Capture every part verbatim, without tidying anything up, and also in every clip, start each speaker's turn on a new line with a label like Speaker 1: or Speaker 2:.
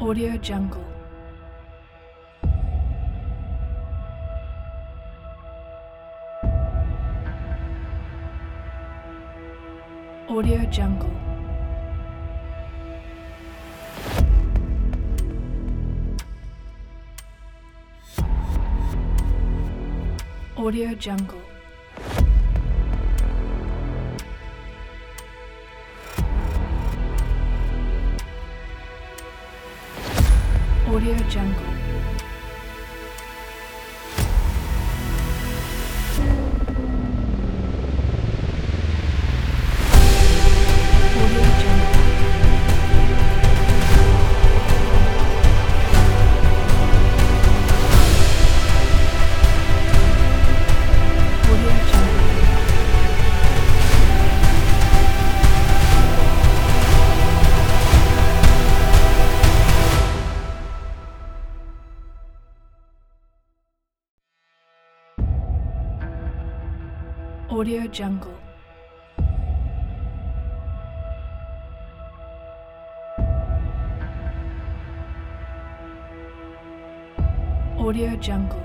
Speaker 1: Audio Jungle. Audio Jungle. Audio Jungle. Audio Jungle. Audio Jungle. Audio Jungle. Audio Jungle. Audio Jungle.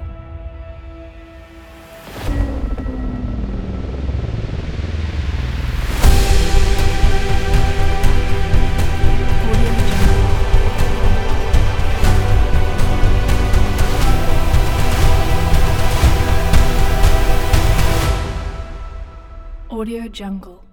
Speaker 1: Audio Jungle.